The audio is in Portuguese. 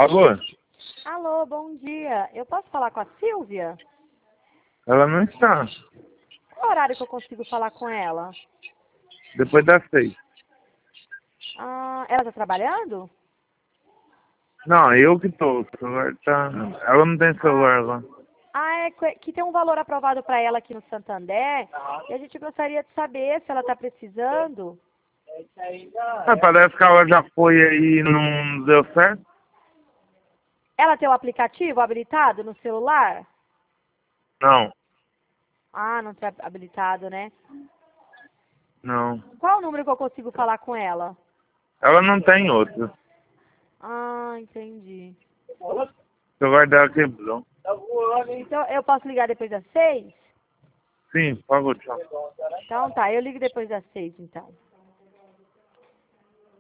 Alô? Alô, bom dia. Eu posso falar com a Silvia? Ela não está. Qual horário que eu consigo falar com ela? Depois das 6. Ela está trabalhando? Não, eu que tô. O celular tá... Ela não tem celular lá. É que tem um valor aprovado para ela aqui no Santander. E a gente gostaria de saber se ela está precisando. Parece que ela já foi aí e não deu certo. Ela tem o aplicativo habilitado no celular? Não, Não está habilitado, né? não. Qual o número que eu consigo falar com ela? Ela não tem outro. Entendi. O celular dela quebrou. Então, eu posso ligar depois das 6? Sim, por favor, tchau. Então tá, eu ligo depois das 6, então.